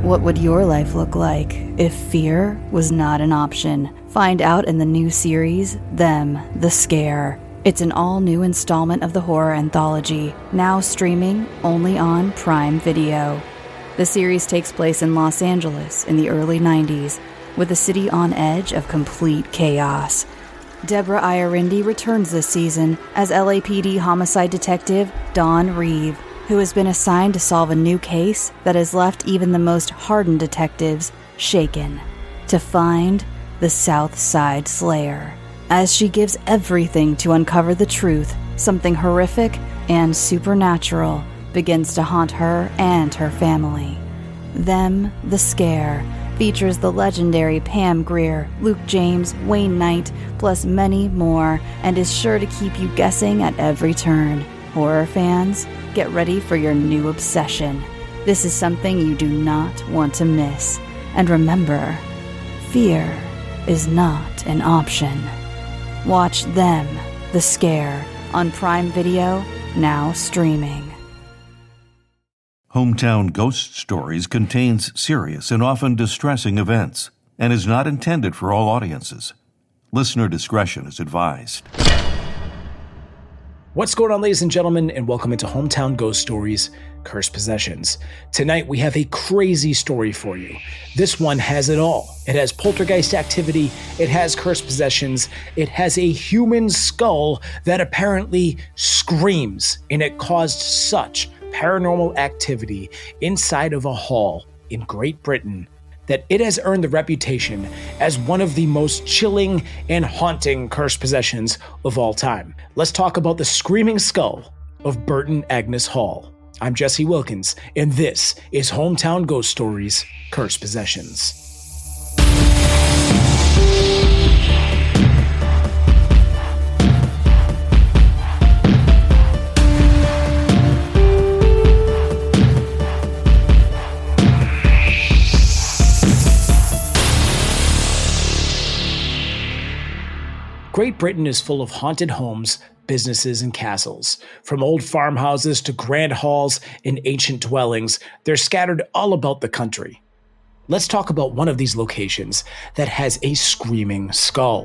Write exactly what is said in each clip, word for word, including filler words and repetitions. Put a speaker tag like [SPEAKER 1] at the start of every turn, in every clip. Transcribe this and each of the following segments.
[SPEAKER 1] What would your life look like if fear was not an option? Find out in the new series, Them, the Scare. It's an all-new installment of the horror anthology, now streaming only on Prime Video. The series takes place in Los Angeles in the early nineties, with the city on edge of complete chaos. Deborah Iorindi returns this season as L A P D homicide detective Dawn Reeve, who has been assigned to solve a new case that has left even the most hardened detectives shaken, to find the South Side Slayer. As she gives everything to uncover the truth, something horrific and supernatural begins to haunt her and her family. Them, the Scare, features the legendary Pam Grier, Luke James, Wayne Knight, plus many more, and is sure to keep you guessing at every turn. Horror fans, get ready for your new obsession. This is something you do not want to miss. And remember, fear is not an option. Watch Them, the Scare, on Prime Video, now streaming.
[SPEAKER 2] Hometown Ghost Stories contains serious and often distressing events and is not intended for all audiences. Listener discretion is advised.
[SPEAKER 3] What's going on, ladies and gentlemen, and welcome into Hometown Ghost Stories, Cursed Possessions. Tonight, we have a crazy story for you. This one has it all. It has poltergeist activity, it has cursed possessions, it has a human skull that apparently screams, and it caused such paranormal activity inside of a hall in Great Britain that it has earned the reputation as one of the most chilling and haunting cursed possessions of all time. Let's talk about the screaming skull of Burton Agnes Hall. I'm Jesse Wilkins, and this is Hometown Ghost Stories, Cursed Possessions. Great Britain is full of haunted homes, businesses, and castles. From old farmhouses to grand halls and ancient dwellings, they're scattered all about the country. Let's talk about one of these locations that has a screaming skull.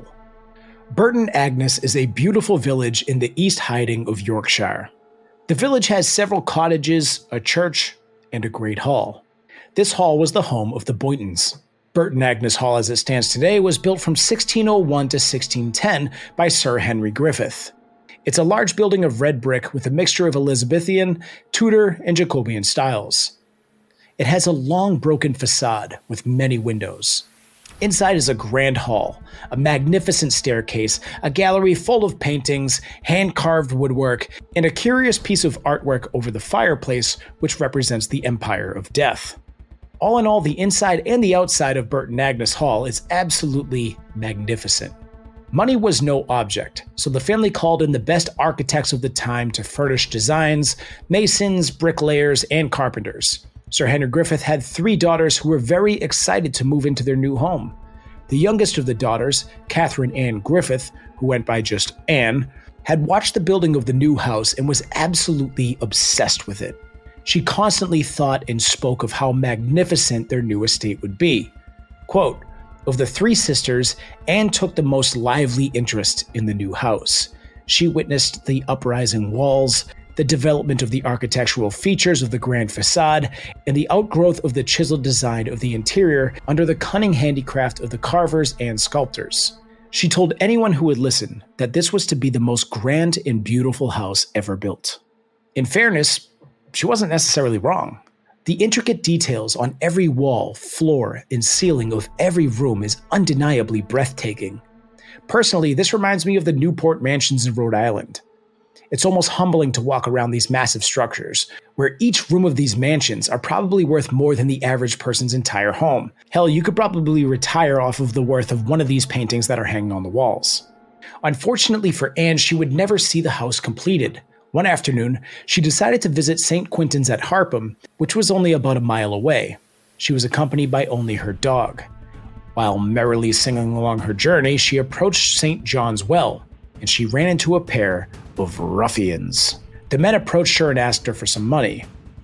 [SPEAKER 3] Burton Agnes is a beautiful village in the East Hiding of Yorkshire. The village has several cottages, a church, and a great hall. This hall was the home of the Boytons. Burton Agnes Hall as it stands today was built from sixteen oh one to sixteen ten by Sir Henry Griffith. It's a large building of red brick with a mixture of Elizabethan, Tudor, and Jacobean styles. It has a long broken facade with many windows. Inside is a grand hall, a magnificent staircase, a gallery full of paintings, hand-carved woodwork, and a curious piece of artwork over the fireplace which represents the Empire of Death. All in all, the inside and the outside of Burton Agnes Hall is absolutely magnificent. Money was no object, so the family called in the best architects of the time to furnish designs, masons, bricklayers, and carpenters. Sir Henry Griffith had three daughters who were very excited to move into their new home. The youngest of the daughters, Catherine Anne Griffith, who went by just Anne, had watched the building of the new house and was absolutely obsessed with it. She constantly thought and spoke of how magnificent their new estate would be. Quote, "Of the three sisters, Anne took the most lively interest in the new house. She witnessed the uprising walls, the development of the architectural features of the grand facade, and the outgrowth of the chiseled design of the interior under the cunning handicraft of the carvers and sculptors. She told anyone who would listen that this was to be the most grand and beautiful house ever built." In fairness, she wasn't necessarily wrong. The intricate details on every wall, floor, and ceiling of every room is undeniably breathtaking. Personally, this reminds me of the Newport mansions in Rhode Island. It's almost humbling to walk around these massive structures, where each room of these mansions are probably worth more than the average person's entire home. Hell, you could probably retire off of the worth of one of these paintings that are hanging on the walls. Unfortunately for Anne, she would never see the house completed. One afternoon, she decided to visit Saint Quintin's at Harpham, which was only about a mile away. She was accompanied by only her dog. While merrily singing along her journey, she approached Saint John's Well, and she ran into a pair of ruffians. The men approached her and asked her for some money.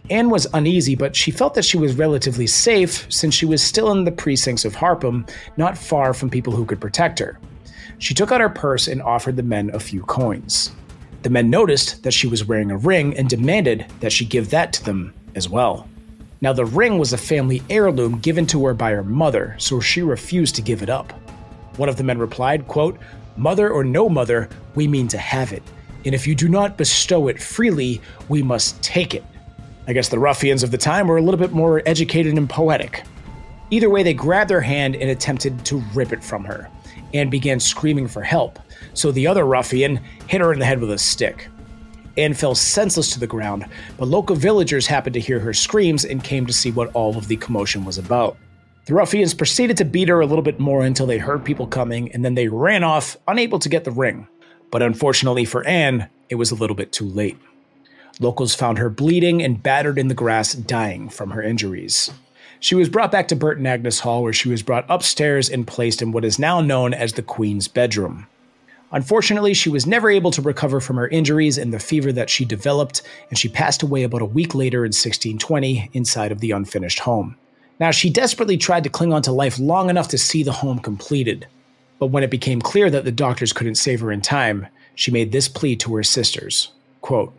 [SPEAKER 3] Anne was uneasy, but she felt that she was relatively safe since she was still in the precincts of Harpham, not far from people who could protect her. She took out her purse and offered the men a few coins. The men noticed that she was wearing a ring and demanded that she give that to them as well. Now, the ring was a family heirloom given to her by her mother, so she refused to give it up. One of the men replied, quote, "Mother or no mother, we mean to have it. And if you do not bestow it freely, we must take it." I guess the ruffians of the time were a little bit more educated and poetic. Either way, they grabbed her hand and attempted to rip it from her, and began screaming for help, so the other ruffian hit her in the head with a stick. Anne fell senseless to the ground, but local villagers happened to hear her screams and came to see what all of the commotion was about. The ruffians proceeded to beat her a little bit more until they heard people coming, and then they ran off, unable to get the ring. But unfortunately for Anne, it was a little bit too late. Locals found her bleeding and battered in the grass, dying from her injuries. She was brought back to Burton Agnes Hall, where she was brought upstairs and placed in what is now known as the Queen's bedroom. Unfortunately, she was never able to recover from her injuries and the fever that she developed, and she passed away about a week later in sixteen twenty inside of the unfinished home. Now, she desperately tried to cling on to life long enough to see the home completed, but when it became clear that the doctors couldn't save her in time, she made this plea to her sisters, quote,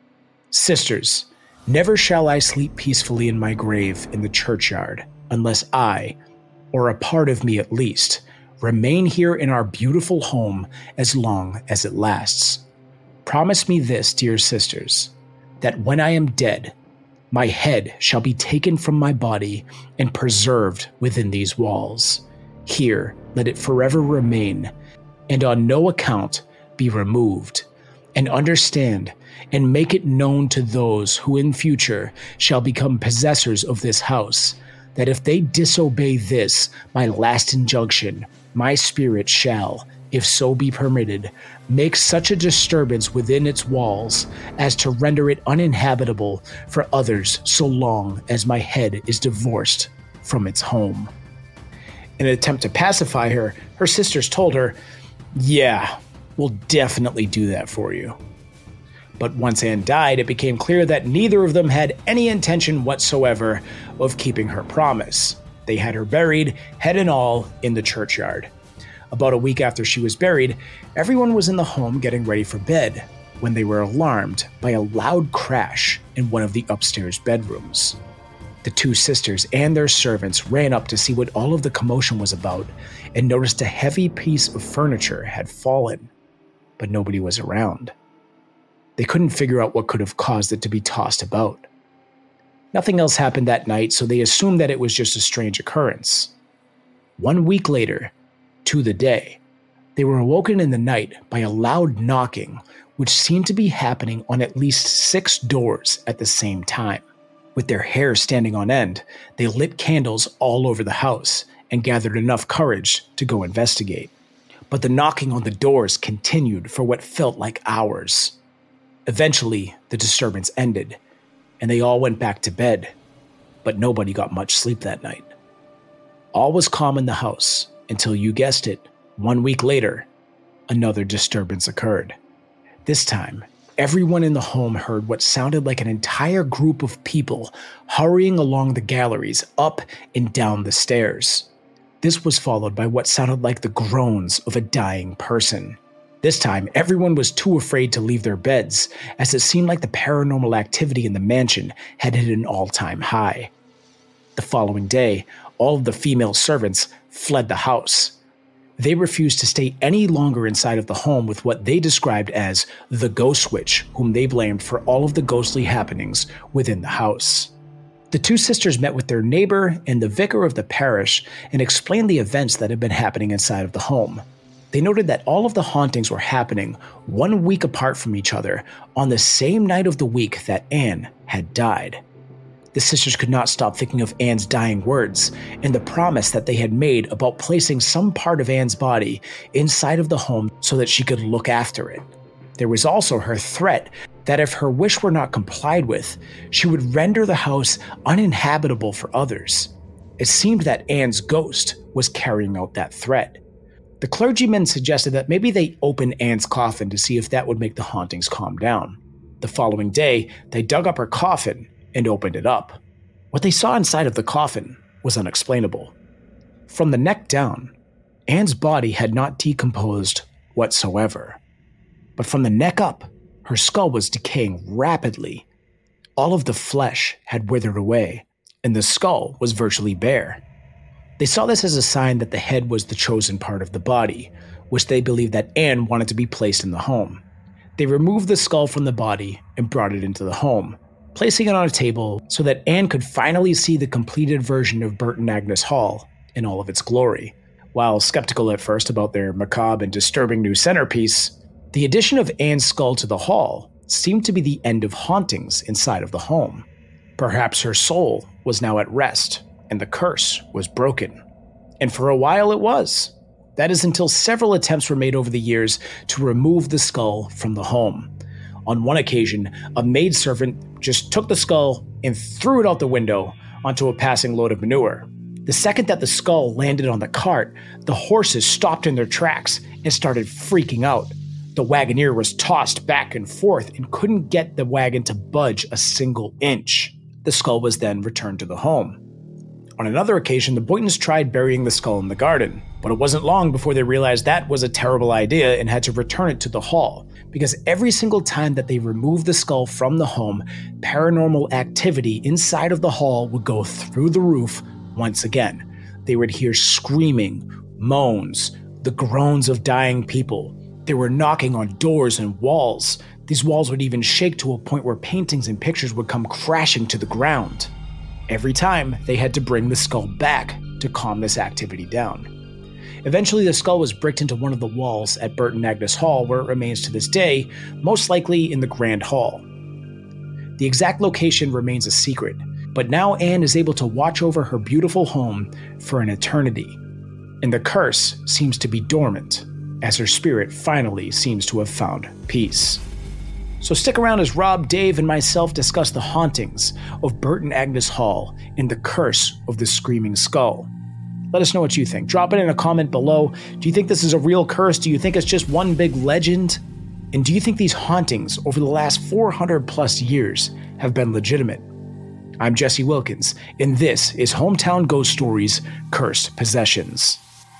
[SPEAKER 3] "Sisters, never shall I sleep peacefully in my grave in the churchyard unless I, or a part of me at least, remain here in our beautiful home as long as it lasts. Promise me this, dear sisters, that when I am dead, my head shall be taken from my body and preserved within these walls. Here let it forever remain, and on no account be removed. And understand and make it known to those who in future shall become possessors of this house, that if they disobey this, my last injunction, my spirit shall, if so be permitted, make such a disturbance within its walls as to render it uninhabitable for others so long as my head is divorced from its home." In an attempt to pacify her, her sisters told her, "Yeah, we'll definitely do that for you." But once Anne died, it became clear that neither of them had any intention whatsoever of keeping her promise. They had her buried, head and all, in the churchyard. About a week after she was buried, everyone was in the home getting ready for bed when they were alarmed by a loud crash in one of the upstairs bedrooms. The two sisters and their servants ran up to see what all of the commotion was about and noticed a heavy piece of furniture had fallen, but nobody was around. They couldn't figure out what could have caused it to be tossed about. Nothing else happened that night, so they assumed that it was just a strange occurrence. One week later, to the day, they were awoken in the night by a loud knocking, which seemed to be happening on at least six doors at the same time. With their hair standing on end, they lit candles all over the house and gathered enough courage to go investigate. But the knocking on the doors continued for what felt like hours. Eventually, the disturbance ended, and they all went back to bed, but nobody got much sleep that night. All was calm in the house until, you guessed it, one week later, another disturbance occurred. This time, everyone in the home heard what sounded like an entire group of people hurrying along the galleries, up and down the stairs. This was followed by what sounded like the groans of a dying person. This time, everyone was too afraid to leave their beds, as it seemed like the paranormal activity in the mansion had hit an all-time high. The following day, all of the female servants fled the house. They refused to stay any longer inside of the home with what they described as the ghost witch, whom they blamed for all of the ghostly happenings within the house. The two sisters met with their neighbor and the vicar of the parish and explained the events that had been happening inside of the home. They noted that all of the hauntings were happening one week apart from each other on the same night of the week that Anne had died. The sisters could not stop thinking of Anne's dying words and the promise that they had made about placing some part of Anne's body inside of the home so that she could look after it. There was also her threat that if her wish were not complied with, she would render the house uninhabitable for others. It seemed that Anne's ghost was carrying out that threat. The clergyman suggested that maybe they open Anne's coffin to see if that would make the hauntings calm down. The following day, they dug up her coffin, and opened it up. What they saw inside of the coffin was unexplainable. From the neck down, Anne's body had not decomposed whatsoever. But from the neck up, her skull was decaying rapidly. All of the flesh had withered away, and the skull was virtually bare. They saw this as a sign that the head was the chosen part of the body, which they believed that Anne wanted to be placed in the home. They removed the skull from the body and brought it into the home, placing it on a table so that Anne could finally see the completed version of Burton Agnes Hall in all of its glory. While skeptical at first about their macabre and disturbing new centerpiece, the addition of Anne's skull to the hall seemed to be the end of hauntings inside of the home. Perhaps her soul was now at rest, and the curse was broken. And for a while it was. That is until several attempts were made over the years to remove the skull from the home. On one occasion, a maidservant just took the skull and threw it out the window onto a passing load of manure. The second that the skull landed on the cart, the horses stopped in their tracks and started freaking out. The wagoneer was tossed back and forth and couldn't get the wagon to budge a single inch. The skull was then returned to the home. On another occasion, the Boytons tried burying the skull in the garden, but it wasn't long before they realized that was a terrible idea and had to return it to the hall, because every single time that they removed the skull from the home, paranormal activity inside of the hall would go through the roof once again. They would hear screaming, moans, the groans of dying people. They were knocking on doors and walls. These walls would even shake to a point where paintings and pictures would come crashing to the ground. Every time, they had to bring the skull back to calm this activity down. Eventually, the skull was bricked into one of the walls at Burton Agnes Hall, where it remains to this day, most likely in the Grand Hall. The exact location remains a secret, but now Anne is able to watch over her beautiful home for an eternity, and the curse seems to be dormant, as her spirit finally seems to have found peace. So stick around as Rob, Dave, and myself discuss the hauntings of Burton Agnes Hall and the curse of the Screaming Skull. Let us know what you think. Drop it in a comment below. Do you think this is a real curse? Do you think it's just one big legend? And do you think these hauntings over the last four hundred plus years have been legitimate? I'm Jesse Wilkins, and this is Hometown Ghost Stories Cursed Possessions.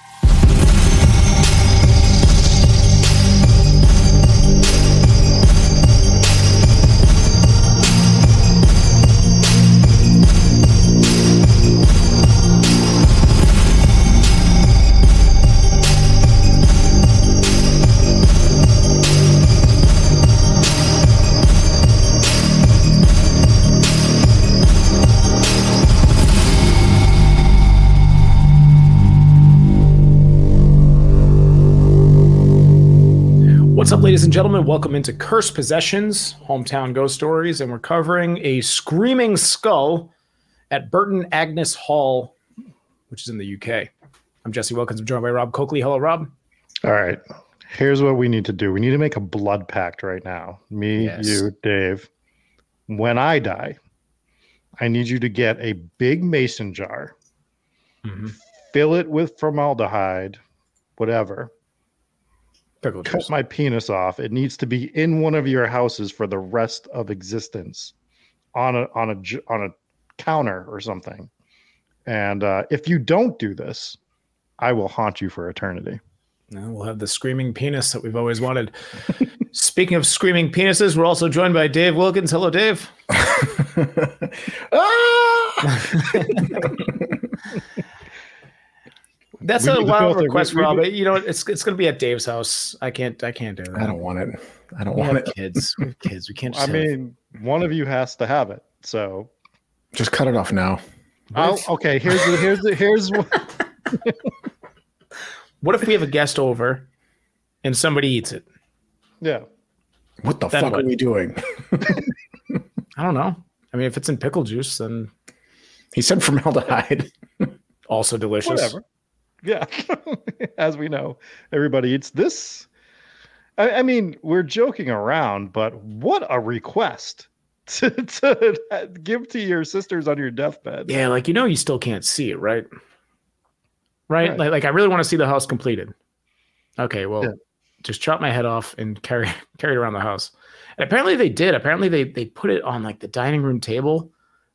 [SPEAKER 3] What's up, ladies and gentlemen? Welcome into Cursed Possessions, Hometown Ghost Stories, and we're covering a screaming skull at Burton Agnes Hall, which is in the U K. I'm Jesse Wilkins. I'm joined by Rob Coakley. Hello, Rob.
[SPEAKER 4] All right. Here's what we need to do. We need to make a blood pact right now. Me, yes. You, Dave. When I die, I need you to get a big mason jar, mm-hmm. fill it with formaldehyde, whatever.
[SPEAKER 3] Pickle
[SPEAKER 4] Cut juice. My penis off. It needs to be in one of your houses for the rest of existence, on a on a on a counter or something. And uh, if you don't do this, I will haunt you for eternity.
[SPEAKER 3] No, we'll have the screaming penis that we've always wanted. Speaking of screaming penises, we're also joined by Dave Wilkins. Hello, Dave. ah! That's we a wild request, Rob. You know, it's it's going to be at Dave's house. I can't I can't do that.
[SPEAKER 5] I don't want it. I don't
[SPEAKER 3] we
[SPEAKER 5] want
[SPEAKER 3] have
[SPEAKER 5] it.
[SPEAKER 3] Kids, we have kids. We can't. Just
[SPEAKER 4] I mean, have... one of you has to have it. So
[SPEAKER 5] just cut it off now.
[SPEAKER 4] Oh, okay. Here's the here's the here's what.
[SPEAKER 3] What if we have a guest over, and somebody eats it?
[SPEAKER 4] Yeah.
[SPEAKER 5] What the then fuck what? Are we doing?
[SPEAKER 3] I don't know. I mean, if it's in pickle juice, then
[SPEAKER 5] he said formaldehyde.
[SPEAKER 3] Also delicious.
[SPEAKER 4] Whatever. Yeah, as we know, everybody eats this. I, I mean, we're joking around, but what a request to, to give to your sisters on your deathbed.
[SPEAKER 3] Yeah, like, you know, you still can't see it, right? Right? right. Like, like, I really want to see the house completed. Okay, well, yeah. Just chop my head off and carry carry it around the house. And apparently they did. Apparently they they put it on, like, the dining room table,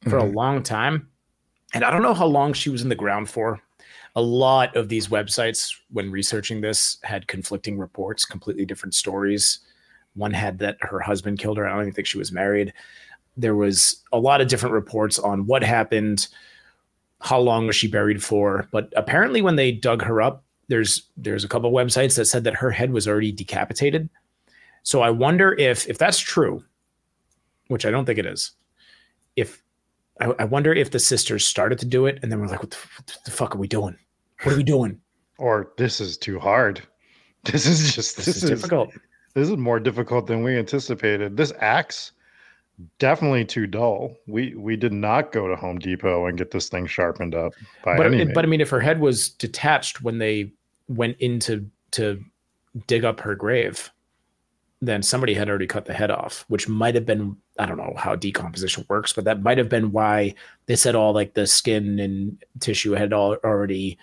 [SPEAKER 3] for
[SPEAKER 5] Mhm.
[SPEAKER 3] a long time. And I don't know how long she was in the ground for. A lot of these websites, when researching this, had conflicting reports, completely different stories. One had that her husband killed her. I don't even think she was married. There was a lot of different reports on what happened, how long was she buried for. But apparently when they dug her up, there's there's a couple of websites that said that her head was already decapitated. So I wonder if if that's true, which I don't think it is. If I, I wonder if the sisters started to do it and then we're like, what the, what the fuck are we doing? What are we doing?
[SPEAKER 4] Or this is too hard. This is just
[SPEAKER 3] This,
[SPEAKER 4] this,
[SPEAKER 3] is,
[SPEAKER 4] is
[SPEAKER 3] difficult.
[SPEAKER 4] This is more difficult than we anticipated. This axe definitely too dull. We we did not go to Home Depot and get this thing sharpened up by
[SPEAKER 3] But
[SPEAKER 4] any
[SPEAKER 3] it,
[SPEAKER 4] means.
[SPEAKER 3] but I mean, if her head was detached when they went in to to dig up her grave, then somebody had already cut the head off, which might have been, I don't know how decomposition works, but that might have been why they said all like the skin and tissue had all already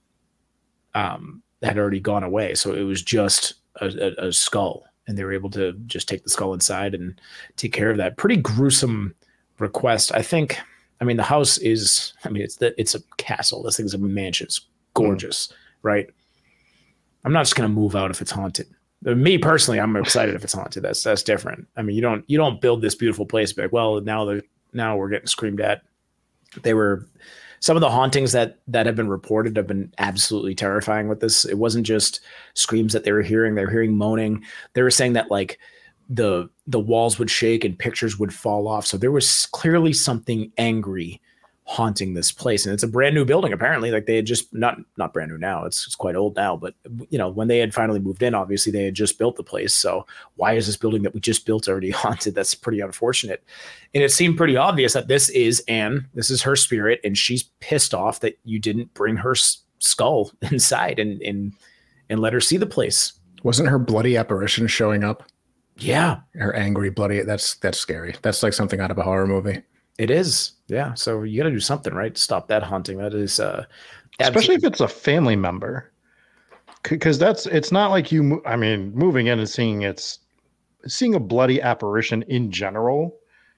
[SPEAKER 3] um had already gone away. So it was just a, a, a skull, and they were able to just take the skull inside and take care of that. Pretty gruesome request. I think, I mean, the house is, I mean, it's the, it's a castle. This thing's a mansion. It's gorgeous, mm. right? I'm not just going to move out if it's haunted. Me personally, I'm excited if it's haunted. That's, that's different. I mean, you don't, you don't build this beautiful place back. Well, now the, now we're getting screamed at. They were, some of the hauntings that that have been reported have been absolutely terrifying with this. It wasn't just screams that they were hearing. They were hearing moaning. They were saying that like the the walls would shake and pictures would fall off. So there was clearly something angry haunting this place. And it's a brand new building, apparently. Like they had just, not not brand new now. It's, it's quite old now. But, you know, when they had finally moved in, obviously they had just built the place. So why is this building that we just built already haunted? That's pretty unfortunate. And it seemed pretty obvious that this is Anne. This is her spirit. And she's pissed off that you didn't bring her s- skull inside and, and, and let her see the place.
[SPEAKER 5] Wasn't her bloody apparition showing up?
[SPEAKER 3] Yeah.
[SPEAKER 5] Her angry, bloody. That's, that's scary. That's like something out of a horror movie.
[SPEAKER 3] It is. Yeah. So you got to do something, right? Stop that haunting. That is, uh,
[SPEAKER 4] especially if it's a family member, because that's, it's not like you, I mean, moving in and seeing it's, seeing a bloody apparition in general,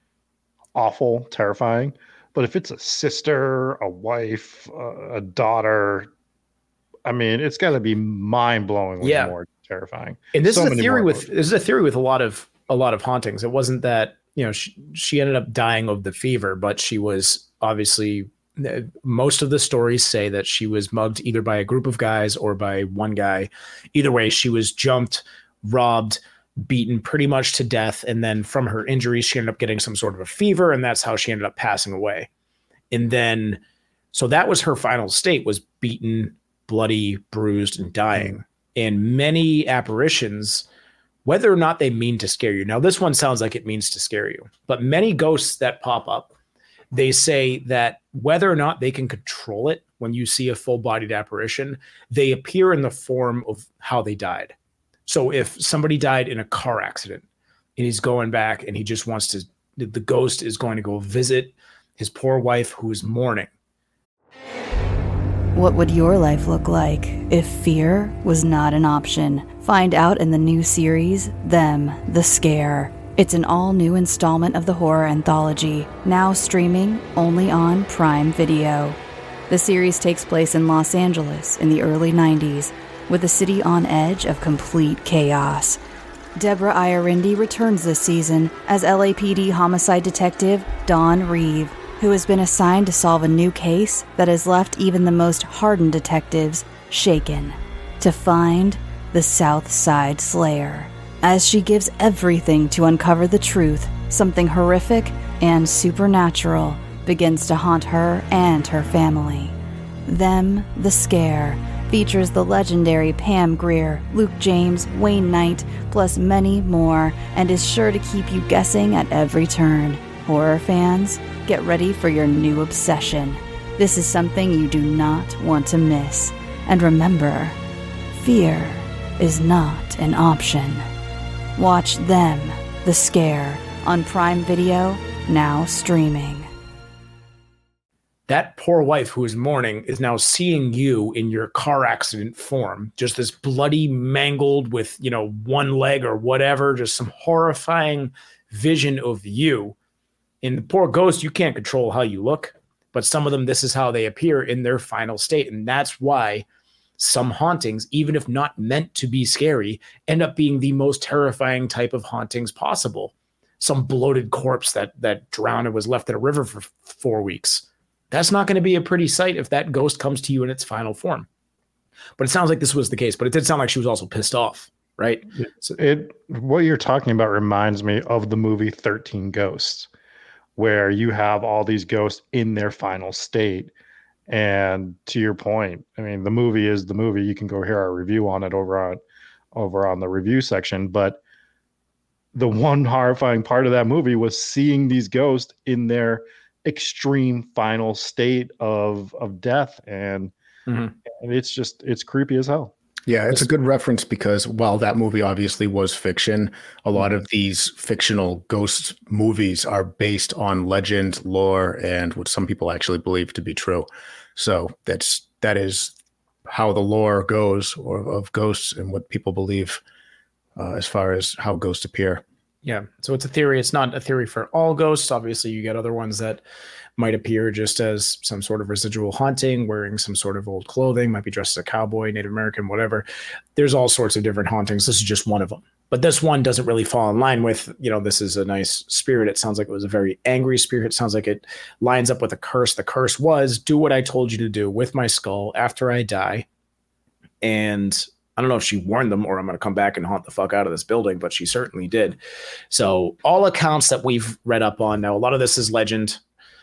[SPEAKER 4] awful, terrifying. But if it's a sister, a wife, uh, a daughter, I mean, it's got to be mind-blowingly
[SPEAKER 3] yeah.
[SPEAKER 4] more terrifying.
[SPEAKER 3] And this
[SPEAKER 4] so
[SPEAKER 3] is a theory with,
[SPEAKER 4] emotions.
[SPEAKER 3] this is a theory with a lot of, a lot of hauntings. It wasn't that, you know, she, she ended up dying of the fever, but she was obviously, most of the stories say that she was mugged either by a group of guys or by one guy. Either way, she was jumped, robbed, beaten pretty much to death. And then from her injuries, she ended up getting some sort of a fever. And that's how she ended up passing away. And then, so that was her final state, was beaten, bloody, bruised, and dying. And many apparitions, whether or not they mean to scare you. Now, this one sounds like it means to scare you, but many ghosts that pop up, they say that whether or not they can control it, when you see a full-bodied apparition, they appear in the form of how they died. So if somebody died in a car accident and he's going back and he just wants to, the ghost is going to go visit his poor wife who is mourning.
[SPEAKER 1] What would your life look like if fear was not an option? Find out in the new series, Them, the Scare. It's an all-new installment of the horror anthology, now streaming only on Prime Video. The series takes place in Los Angeles in the early nineties, with the city on edge of complete chaos. Deborah Iorindi returns this season as L A P D homicide detective Dawn Reeve, who has been assigned to solve a new case that has left even the most hardened detectives shaken, to find the South Side Slayer. As she gives everything to uncover the truth, something horrific and supernatural begins to haunt her and her family. Them, the Scare, features the legendary Pam Grier, Luke James, Wayne Knight, plus many more, and is sure to keep you guessing at every turn. Horror fans, get ready for your new obsession. This is something you do not want to miss. And remember, fear is not an option. Watch Them, the Scare, on Prime Video, now streaming.
[SPEAKER 3] That poor wife who is mourning is now seeing you in your car accident form, just this bloody, mangled with, you know, one leg or whatever, just some horrifying vision of you. In the poor ghost, you can't control how you look, but some of them, this is how they appear in their final state. And that's why some hauntings, even if not meant to be scary, end up being the most terrifying type of hauntings possible. Some bloated corpse that that drowned and was left in a river for four weeks. That's not going to be a pretty sight if that ghost comes to you in its final form. But it sounds like this was the case, but it did sound like she was also pissed off, right?
[SPEAKER 4] So it what you're talking about reminds me of the movie thirteen Ghosts, where you have all these ghosts in their final state. And to your point, I mean, the movie is the movie. You can go hear our review on it over on over on the review section. But the one horrifying part of that movie was seeing these ghosts in their extreme final state of of death. And, mm-hmm. and it's just, it's creepy as hell.
[SPEAKER 5] Yeah, it's a good reference because while that movie obviously was fiction, a lot of these fictional ghost movies are based on legend, lore, and what some people actually believe to be true. So that's that is how the lore goes, or of ghosts, and what people believe uh, as far as how ghosts appear.
[SPEAKER 3] Yeah, so it's a theory. It's not a theory for all ghosts. Obviously, you get other ones that might appear just as some sort of residual haunting, wearing some sort of old clothing, might be dressed as a cowboy, Native American, whatever. There's all sorts of different hauntings. This is just one of them. But this one doesn't really fall in line with, you know, this is a nice spirit. It sounds like it was a very angry spirit. It sounds like it lines up with a curse. The curse was, do what I told you to do with my skull after I die. And I don't know if she warned them or I'm going to come back and haunt the fuck out of this building, but she certainly did. So all accounts that we've read up on now, a lot of this is legend.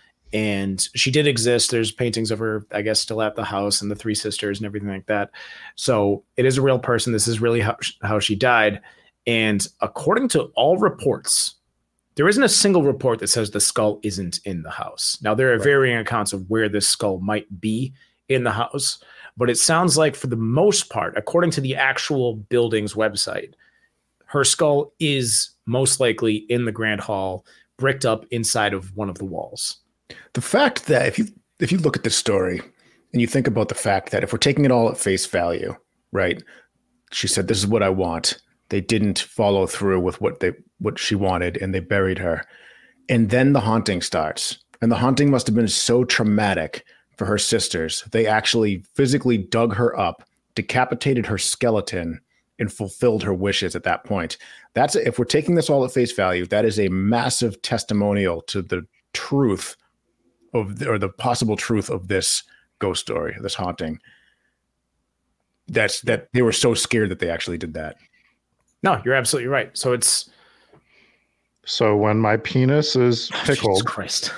[SPEAKER 3] And she did exist. There's paintings of her, I guess, still at the house, and the three sisters and everything like that. So it is a real person. This is really how, how she died. And according to all reports, there isn't a single report that says the skull isn't in the house. Now, there are right. varying accounts of where this skull might be in the house, but it sounds like for the most part, according to the actual building's website, her skull is most likely in the Grand Hall, bricked up inside of one of the walls.
[SPEAKER 5] The fact that if you if you look at this story and you think about the fact that if we're taking it all at face value, right? She said, "This is what I want." They didn't follow through with what they what she wanted, and they buried her. And then the haunting starts, and the haunting must have been so traumatic for her sisters. They actually physically dug her up, decapitated her skeleton, and fulfilled her wishes at that point. That's if we're taking this all at face value, that is a massive testimonial to the truth of the, or the possible truth of this ghost story, this haunting. That's that they were so scared that they actually did that.
[SPEAKER 3] No, you're absolutely right. So it's
[SPEAKER 4] so when my penis is pickled,
[SPEAKER 3] Jesus Christ.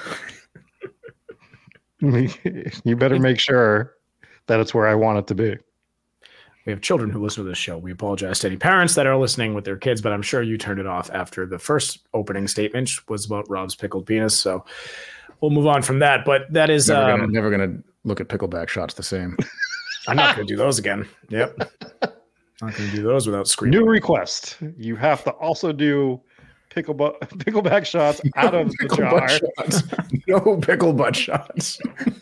[SPEAKER 4] You better make sure that it's where I want it to be.
[SPEAKER 3] We have children who listen to this show. We apologize to any parents that are listening with their kids, but I'm sure you turned it off after the first opening statement was about Rob's pickled penis. So we'll move on from that. But that is
[SPEAKER 5] never
[SPEAKER 3] um,
[SPEAKER 5] gonna, never gonna look at pickleback shots the same.
[SPEAKER 3] I'm not going to do those again. Yep. Not going to do those without screaming.
[SPEAKER 4] New request. You have to also do pickle bu- pickleback shots out of the jar.
[SPEAKER 5] Shots. No pickle butt shots.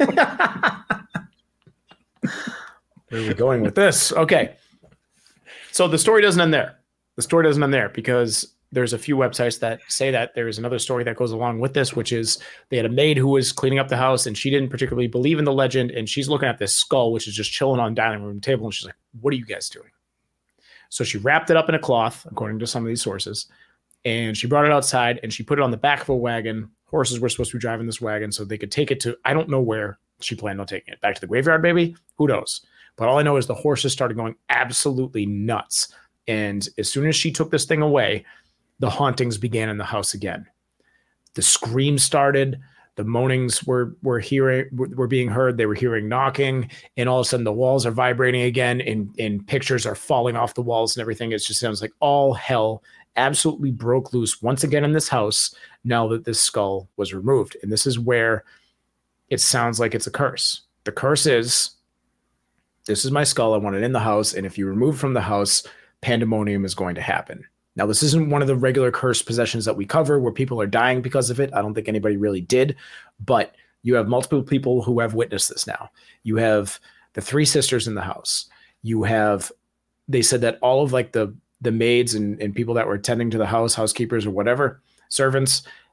[SPEAKER 3] Where are we going with this? Okay. So the story doesn't end there. The story doesn't end there because there's a few websites that say that. There is another story that goes along with this, which is they had a maid who was cleaning up the house and she didn't particularly believe in the legend. And she's looking at this skull, which is just chilling on the dining room table. And she's like, what are you guys doing? So she wrapped it up in a cloth, according to some of these sources. And she brought it outside and she put it on the back of a wagon. Horses were supposed to be driving this wagon so they could take it to, I don't know where she planned on taking it. Back to the graveyard, maybe? Who knows? But all I know is the horses started going absolutely nuts. And as soon as she took this thing away, the hauntings began in the house again. The screams started. The moanings were were hearing were, were being heard. They were hearing knocking, and all of a sudden the walls are vibrating again, and, and pictures are falling off the walls and everything. It just sounds like all hell absolutely broke loose once again in this house now that this skull was removed. And this is where it sounds like it's a curse. The curse is, this is my skull. I want it in the house, and if you remove it from the house, pandemonium is going to happen. Now, this isn't one of the regular cursed possessions that we cover where people are dying because of it. I don't think anybody really did, but you have multiple people who have witnessed this now. You have the three sisters in the house. You have, they said that all of like the, the maids and, and people that were attending to the house, housekeepers or whatever, servants,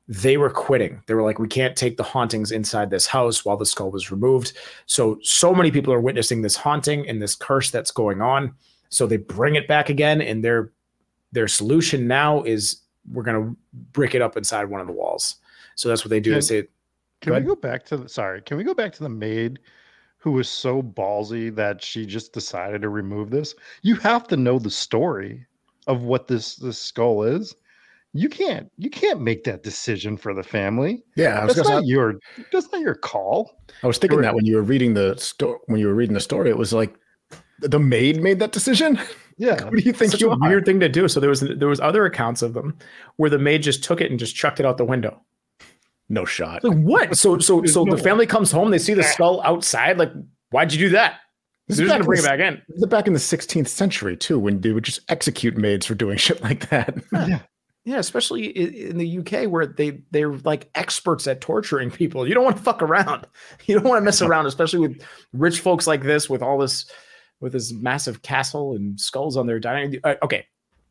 [SPEAKER 3] they were quitting. They were like, we can't take the hauntings inside this house while the skull was removed. So, so many people are witnessing this haunting and this curse that's going on. So they bring it back again. And their, their solution now is we're going to brick it up inside one of the walls. So that's what they do.
[SPEAKER 4] Can,
[SPEAKER 3] they say,
[SPEAKER 4] can we go back to the, sorry, can we go back to the maid who was so ballsy that she just decided to remove this? You have to know the story of what this, this skull is. You can't you can't make that decision for the family.
[SPEAKER 5] Yeah, I was
[SPEAKER 4] that's not
[SPEAKER 5] say,
[SPEAKER 4] your that's not your call.
[SPEAKER 5] I was thinking that when you were reading the story, when you were reading the story, it was like the maid made that decision.
[SPEAKER 4] Yeah,
[SPEAKER 5] what do you think?
[SPEAKER 3] Such
[SPEAKER 5] you
[SPEAKER 3] a
[SPEAKER 5] are?
[SPEAKER 3] Weird thing to do. So there was there was other accounts of them where the maid just took it and just chucked it out the window.
[SPEAKER 5] No shot.
[SPEAKER 3] Like what? So so so
[SPEAKER 4] no
[SPEAKER 3] the family comes home, they see the skull outside. Like, why'd you do that? They're just gonna bring it back in.
[SPEAKER 5] This is back in the sixteenth century too, when they would just execute maids for doing shit like that.
[SPEAKER 4] Yeah.
[SPEAKER 3] Yeah, especially in the U K where they, they're like experts at torturing people. You don't want to fuck around. You don't want to mess around, especially with rich folks like this, with all this, with this massive castle and skulls on their dining. Uh, okay.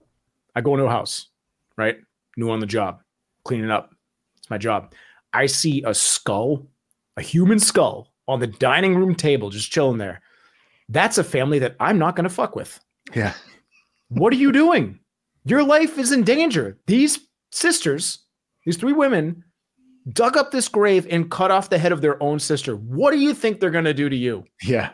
[SPEAKER 3] I go into a house, right? New on the job, cleaning up. It's my job. I see a skull, a human skull on the dining room table, just chilling there. That's a family that I'm not going to fuck with.
[SPEAKER 5] Yeah.
[SPEAKER 3] What are you doing? Your life is in danger. These sisters, these three women, dug up this grave and cut off the head of their own sister. What do you think they're going to do to you?
[SPEAKER 5] Yeah.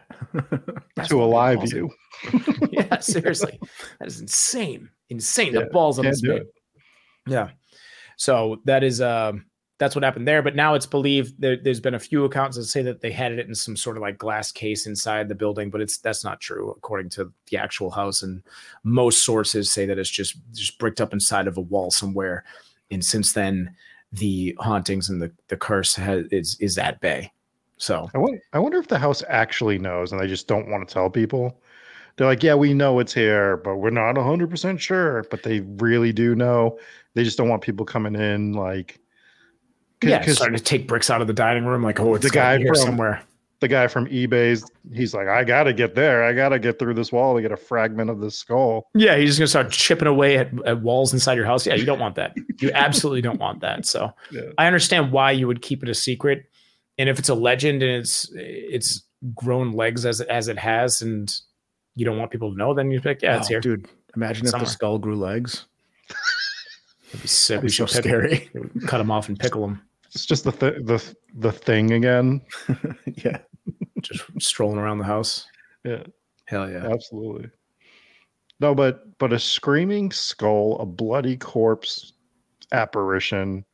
[SPEAKER 4] To alive you.
[SPEAKER 3] Yeah, seriously. That is insane. Insane.
[SPEAKER 4] Yeah,
[SPEAKER 3] the balls on this
[SPEAKER 4] do
[SPEAKER 3] man. Yeah. So that is, um, that's what happened there. But now it's believed there, there's been a few accounts that say that they had it in some sort of like glass case inside the building, but it's that's not true according to the actual house. And most sources say that it's just just bricked up inside of a wall somewhere. And since then, the hauntings and the, the curse has, is is at bay. So
[SPEAKER 4] I wonder, I wonder if the house actually knows and they just don't want to tell people. They're like, yeah, we know it's here, but we're not one hundred percent sure. But they really do know. They just don't want people coming in like.
[SPEAKER 3] Yeah, starting to take bricks out of the dining room, like, oh, it's
[SPEAKER 4] the guy
[SPEAKER 3] here
[SPEAKER 4] from,
[SPEAKER 3] somewhere.
[SPEAKER 4] The guy from eBay's, he's like, I gotta get there. I gotta get through this wall to get a fragment of this skull.
[SPEAKER 3] Yeah, he's just gonna start chipping away at, at walls inside your house. Yeah, you don't want that. You absolutely don't want that. So yeah. I understand why you would keep it a secret. And if it's a legend and it's it's grown legs as as it has, and you don't want people to know, then you're like, yeah, it's
[SPEAKER 5] oh,
[SPEAKER 3] here.
[SPEAKER 5] Dude, imagine somewhere. If the skull grew legs.
[SPEAKER 3] That'd be sick.
[SPEAKER 5] That'd be
[SPEAKER 3] we
[SPEAKER 5] so
[SPEAKER 3] should
[SPEAKER 5] scary.
[SPEAKER 3] Cut them off and pickle them.
[SPEAKER 4] It's just the th- the the thing again.
[SPEAKER 3] Yeah, just strolling around the house.
[SPEAKER 4] Yeah,
[SPEAKER 3] hell yeah,
[SPEAKER 4] absolutely. No, but but a screaming skull, a bloody corpse apparition.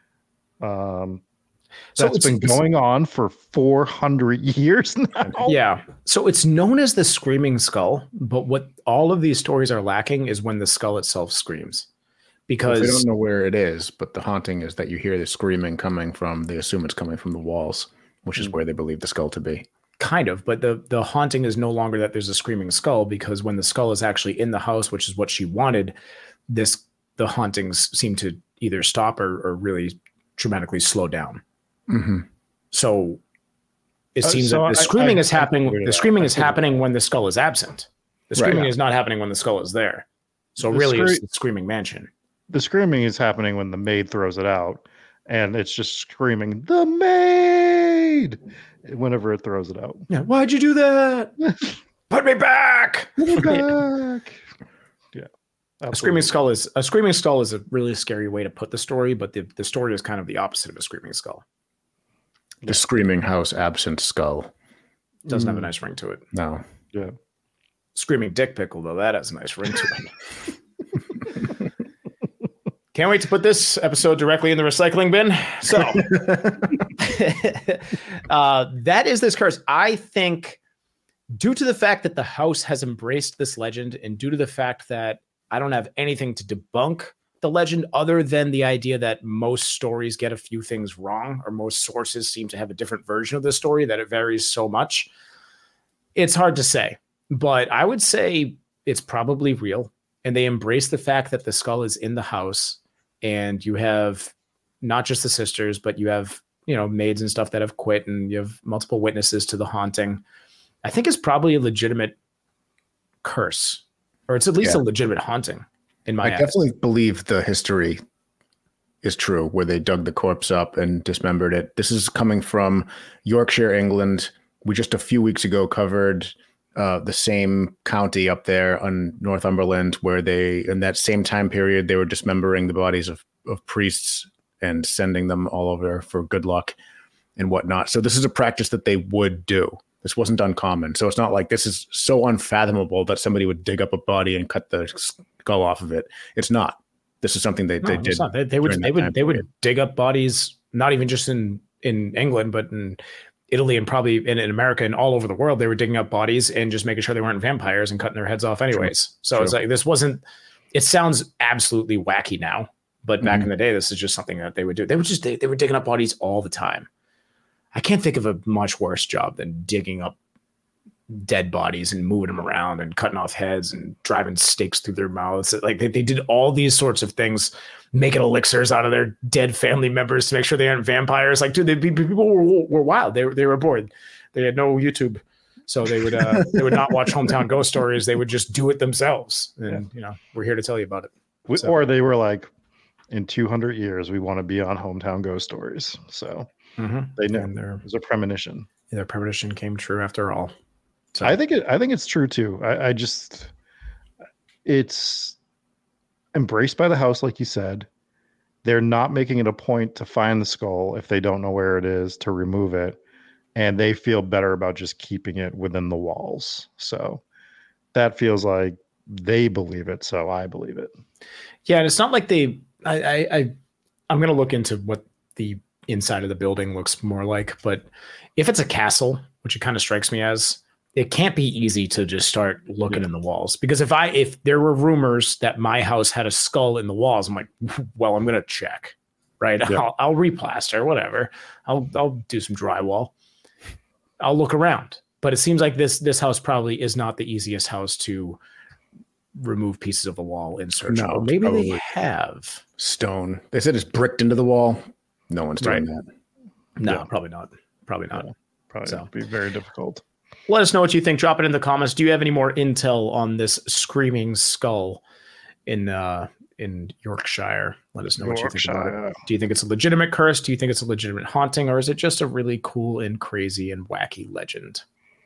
[SPEAKER 4] Um,
[SPEAKER 3] so
[SPEAKER 4] that's been going on for four hundred years now.
[SPEAKER 3] Yeah, so it's known as the screaming skull, but what all of these stories are lacking is when the skull itself screams. Because
[SPEAKER 5] they don't know where it is, but the haunting is that you hear the screaming coming from, they assume it's coming from the walls, which is where they believe the skull to be.
[SPEAKER 3] Kind of, but the, the haunting is no longer that there's a screaming skull, because when the skull is actually in the house, which is what she wanted, this the hauntings seem to either stop or, or really dramatically slow down.
[SPEAKER 5] Mm-hmm.
[SPEAKER 3] So it
[SPEAKER 4] uh,
[SPEAKER 3] seems
[SPEAKER 4] so
[SPEAKER 3] that the
[SPEAKER 4] I,
[SPEAKER 3] screaming
[SPEAKER 4] I,
[SPEAKER 3] is happening. The screaming
[SPEAKER 4] I,
[SPEAKER 3] is happening when the skull is absent. The screaming
[SPEAKER 5] right.
[SPEAKER 3] is not happening when the skull is there. So
[SPEAKER 4] the
[SPEAKER 3] really,
[SPEAKER 4] scre-
[SPEAKER 3] it's the screaming mansion.
[SPEAKER 4] The screaming is happening when the maid throws it out, and it's just screaming, "The maid!" whenever it throws it out.
[SPEAKER 3] Yeah, why'd you do that? Put me back!
[SPEAKER 4] Put me back! Yeah,
[SPEAKER 3] absolutely. A screaming skull is a screaming skull is a really scary way to put the story, but the, the story is kind of the opposite of a screaming skull.
[SPEAKER 5] The screaming house absent skull
[SPEAKER 3] doesn't
[SPEAKER 4] mm.
[SPEAKER 3] have a nice ring to it.
[SPEAKER 5] No.
[SPEAKER 4] Yeah.
[SPEAKER 3] Screaming dick pickle, though, that has a nice ring to it. Can't wait to put this episode directly in the recycling bin. So uh, that is this curse. I think due to the fact that the house has embraced this legend, and due to the fact that I don't have anything to debunk the legend other than the idea that most stories get a few things wrong, or most sources seem to have a different version of the story, that it varies so much. It's hard to say, but I would say it's probably real. And they embrace the fact that the skull is in the house. And you have not just the sisters, but you have, you know, maids and stuff that have quit, and you have multiple witnesses to the haunting. I think it's probably a legitimate curse, or it's at least yeah. a legitimate haunting in my
[SPEAKER 5] I
[SPEAKER 3] eyes.
[SPEAKER 5] definitely believe the history is true, where they dug the corpse up and dismembered it. This is coming from Yorkshire, England. We just a few weeks ago covered uh, the same county up there on Northumberland, where they, in that same time period, they were dismembering the bodies of, of priests and sending them all over for good luck and whatnot. So this is a practice that they would do. This wasn't uncommon. So it's not like this is so unfathomable that somebody would dig up a body and cut the skull off of it. It's not. This is something they,
[SPEAKER 3] no,
[SPEAKER 5] they did.
[SPEAKER 3] They, they would they would they would dig up bodies, not even just in, in England, but in Italy and probably in, in America and all over the world. They were digging up bodies and just making sure they weren't vampires and cutting their heads off anyways. True. So True. It's like, this wasn't, it sounds absolutely wacky now, but back mm-hmm. in the day, this is just something that they would do. They would just, they, they were digging up bodies all the time. I can't think of a much worse job than digging up dead bodies and moving them around and cutting off heads and driving stakes through their mouths. Like they, they did all these sorts of things, making elixirs out of their dead family members to make sure they aren't vampires. Like, dude, they, people were, were wild. They, they were bored. They had no YouTube. So they would, uh, they would not watch Hometown Ghost Stories. They would just do it themselves. And, yeah. you know, we're here to tell you about it.
[SPEAKER 4] We,
[SPEAKER 3] so.
[SPEAKER 4] Or they were like, in two hundred years, we want to be on Hometown Ghost Stories. So
[SPEAKER 3] mm-hmm.
[SPEAKER 4] they knew there was a premonition.
[SPEAKER 3] Yeah, their premonition came true after all. So.
[SPEAKER 4] I think it. I think it's true too. I, I just, it's embraced by the house, like you said. They're not making it a point to find the skull if they don't know where it is, to remove it, and they feel better about just keeping it within the walls. So that feels like they believe it. So I believe it.
[SPEAKER 3] Yeah, and it's not like they. I, I, I I'm going to look into what the inside of the building looks more like, but if it's a castle, which it kind of strikes me as, it can't be easy to just start looking yeah. in the walls, because if I, if there were rumors that my house had a skull in the walls, I'm like, well, I'm going to check, right? Yeah. I'll, I'll replaster, whatever. I'll, I'll do some drywall. I'll look around, but it seems like this, this house probably is not the easiest house to remove pieces of the wall in search.
[SPEAKER 5] No,
[SPEAKER 3] or maybe
[SPEAKER 5] probably.
[SPEAKER 3] They have
[SPEAKER 5] stone. They said it's bricked into the wall. No one's doing right. that.
[SPEAKER 3] No,
[SPEAKER 4] yeah.
[SPEAKER 3] probably not. Probably not.
[SPEAKER 4] Yeah. Probably
[SPEAKER 3] so.
[SPEAKER 4] Be very difficult.
[SPEAKER 3] Let us know what you think. Drop it in the comments. Do you have any more intel on this screaming skull in uh, in Yorkshire? Let us know Yorkshire. what you think about it. Do you think it's a legitimate curse? Do you think it's a legitimate haunting? Or is it just a really cool and crazy and wacky legend?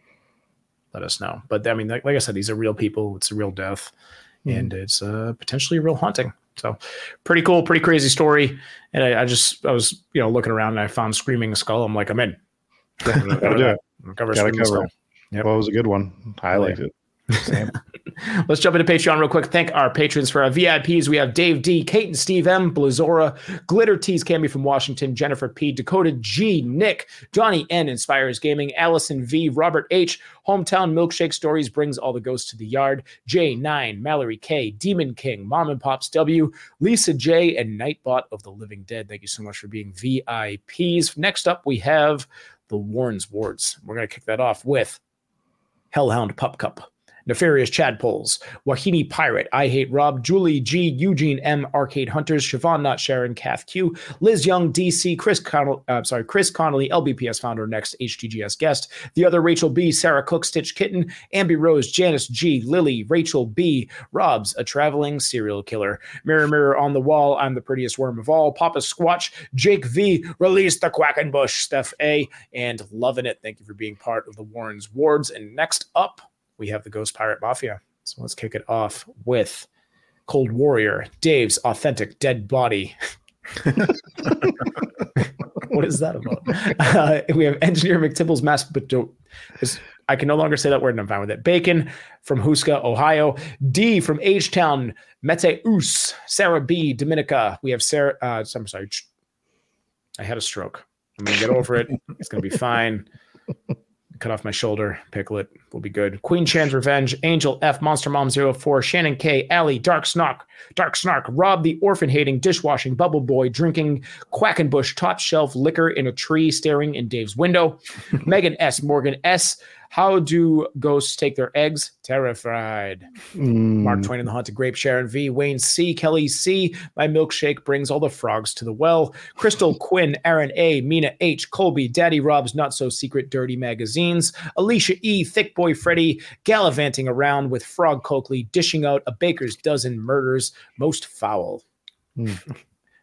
[SPEAKER 3] Let us know. But I mean, like, like I said, these are real people. It's a real death. Mm. And it's uh, potentially a real haunting. So pretty cool, pretty crazy story. And I, I just, I was, you know, looking around and I found Screaming Skull. I'm like, I'm in.
[SPEAKER 4] I'm gonna do it.
[SPEAKER 3] Cover
[SPEAKER 4] Gotta
[SPEAKER 3] Screaming
[SPEAKER 4] cover
[SPEAKER 3] Skull.
[SPEAKER 4] it. Yep. Well, it was a good one. I liked it. Same.
[SPEAKER 3] Let's jump into Patreon real quick. Thank our patrons. For our V I Ps, we have Dave D, Kate and Steve M, Blazora, Glitter Tees, Cammy from Washington, Jennifer P, Dakota G, Nick, Johnny N, Inspires Gaming, Allison V, Robert H, Hometown Milkshake Stories Brings All the Ghosts to the Yard, J nine, Mallory K, Demon King, Mom and Pops W, Lisa J, and Nightbot of the Living Dead. Thank you so much for being V I Ps. Next up, we have the Warren's Wards. We're going to kick that off with Hellhound Pup Cup, Nefarious Chadpoles, Wahini Pirate, I Hate Rob, Julie G, Eugene M, Arcade Hunters, Siobhan Not Sharon, Kath Q, Liz Young, D C, Chris Connell, uh, sorry, Chris Connolly, L B P S founder, next H T G S guest, the other Rachel B, Sarah Cook, Stitch Kitten, Ambi Rose, Janice G, Lily, Rachel B, Rob's a traveling serial killer, Mirror Mirror on the Wall, I'm the prettiest worm of all, Papa Squatch, Jake V, Release the Quackenbush, Steph A, and Loving It. Thank you for being part of the Warren's Wards. And next up, we have the Ghost Pirate Mafia. So let's kick it off with Cold Warrior, Dave's Authentic Dead Body. What is that about? Uh, we have Engineer McTibble's Mass, but don't, I can no longer say that word and I'm fine with it. Bacon from Huska, Ohio. D from H-Town, Meteus. Sarah B, Dominica. We have Sarah, uh, I'm sorry. I had a stroke. I'm going to get over it. It's going to be fine. Cut off my shoulder, pickle it, will be good. Queen Chan's Revenge, Angel F, Monster Mom zero four, Shannon K, Allie, Dark Snark, Dark Snark, Rob the Orphan Hating, Dishwashing, Bubble Boy, Drinking, Quackenbush, Top Shelf, Liquor in a Tree, Staring in Dave's Window, Megan S, Morgan S, How Do Ghosts Take Their Eggs? Terrified. Mm. Mark Twain and the Haunted Grape, Sharon V, Wayne C, Kelly C, My Milkshake Brings All the Frogs to the Well, Crystal Quinn, Aaron A, Mina H, Colby, Daddy Rob's Not So Secret Dirty Magazines, Alicia E, Thick Boy Freddy, gallivanting around with Frog Coakley, dishing out a baker's dozen murders most foul. Mm.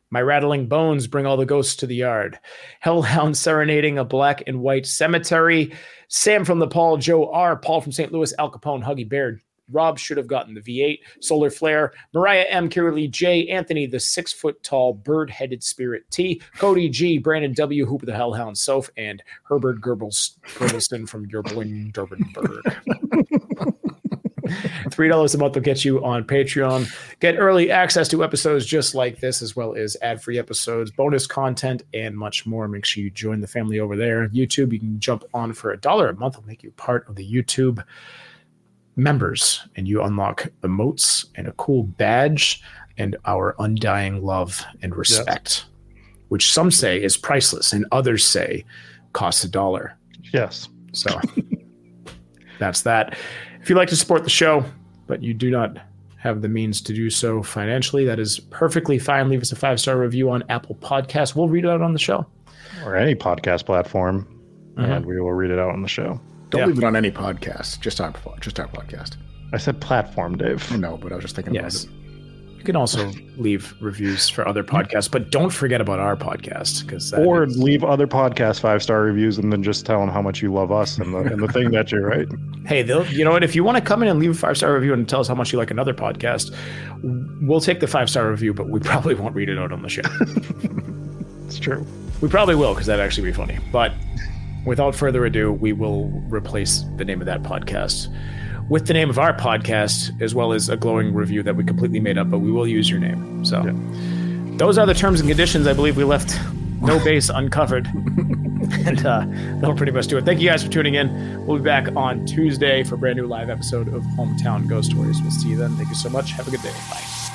[SPEAKER 3] My rattling bones bring all the ghosts to the yard. Hellhound serenading a black and white cemetery. Sam from the Paul, Joe R, Paul from Saint Louis, Al Capone, Huggy Bear. Rob should have gotten the V eight. Solar Flare. Mariah M, Kira J, Anthony, the six foot tall bird-headed spirit T, Cody G, Brandon W, Hoop of the Hellhound Soph, and Herbert Goebbels Goebbelson from Yerblin, Durbanburg. three dollars a month will get you on Patreon. Get early access to episodes just like this, as well as ad-free episodes, bonus content, and much more. Make sure you join the family over there. YouTube, you can jump on for a dollar a month. It'll make you part of the YouTube members, and you unlock emotes and a cool badge and our undying love and respect, yes. which some say is priceless and others say costs a dollar.
[SPEAKER 4] Yes.
[SPEAKER 3] So that's that. If you'd like to support the show, but you do not have the means to do so financially, that is perfectly fine. Leave us a five-star review on Apple Podcasts. We'll read it out on the show.
[SPEAKER 4] Or any podcast platform, mm-hmm. and we will read it out on the show.
[SPEAKER 5] Don't yeah. leave it on any podcast, just our, just our podcast.
[SPEAKER 4] I said platform, Dave.
[SPEAKER 5] No, but I was just thinking
[SPEAKER 3] yes.
[SPEAKER 5] about it.
[SPEAKER 3] You can also leave reviews for other podcasts, but don't forget about our podcast. because
[SPEAKER 4] Or
[SPEAKER 3] is...
[SPEAKER 4] leave other podcast five-star reviews and then just tell them how much you love us and the, and the thing that you're right.
[SPEAKER 3] Hey, you know what? If you want to come in and leave a five-star review and tell us how much you like another podcast, we'll take the five-star review, but we probably won't read it out on the show.
[SPEAKER 4] It's true.
[SPEAKER 3] We probably will, because that'd actually be funny. But without further ado, we will replace the name of that podcast with the name of our podcast, as well as a glowing review that we completely made up, but we will use your name. So yeah. Those are the terms and conditions. I believe we left no base uncovered. And uh, that'll pretty much do it. Thank you guys for tuning in. We'll be back on Tuesday for a brand new live episode of Hometown Ghost Stories. We'll see you then. Thank you so much. Have a good day. Bye.